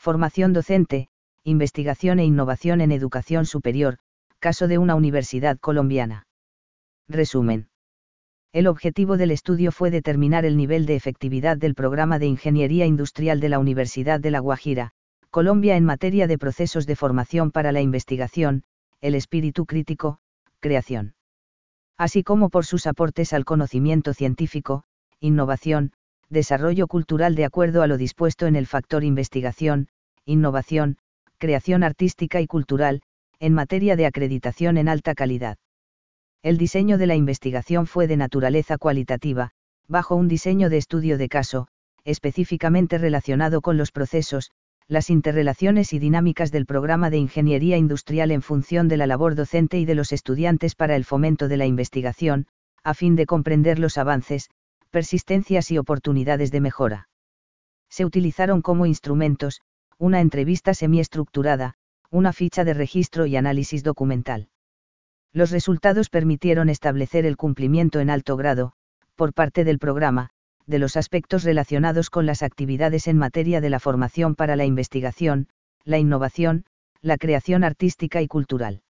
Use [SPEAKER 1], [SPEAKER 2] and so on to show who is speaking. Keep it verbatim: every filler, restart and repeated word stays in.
[SPEAKER 1] Formación docente, investigación e innovación en educación superior, caso de una universidad colombiana. Resumen. El objetivo del estudio fue determinar el nivel de efectividad del programa de Ingeniería Industrial de la Universidad de La Guajira, Colombia en materia de procesos de formación para la investigación, el espíritu crítico, creación. Así como por sus aportes al conocimiento científico, innovación, desarrollo cultural de acuerdo a lo dispuesto en el factor investigación, innovación, creación artística y cultural, en materia de acreditación en alta calidad. El diseño de la investigación fue de naturaleza cualitativa, bajo un diseño de estudio de caso, específicamente relacionado con los procesos, las interrelaciones y dinámicas del programa de ingeniería industrial en función de la labor docente y de los estudiantes para el fomento de la investigación, a fin de comprender los avances, persistencias y oportunidades de mejora. Se utilizaron como instrumentos, una entrevista semiestructurada, una ficha de registro y análisis documental. Los resultados permitieron establecer el cumplimiento en alto grado, por parte del programa, de los aspectos relacionados con las actividades en materia de la formación para la investigación, la innovación, la creación artística y cultural.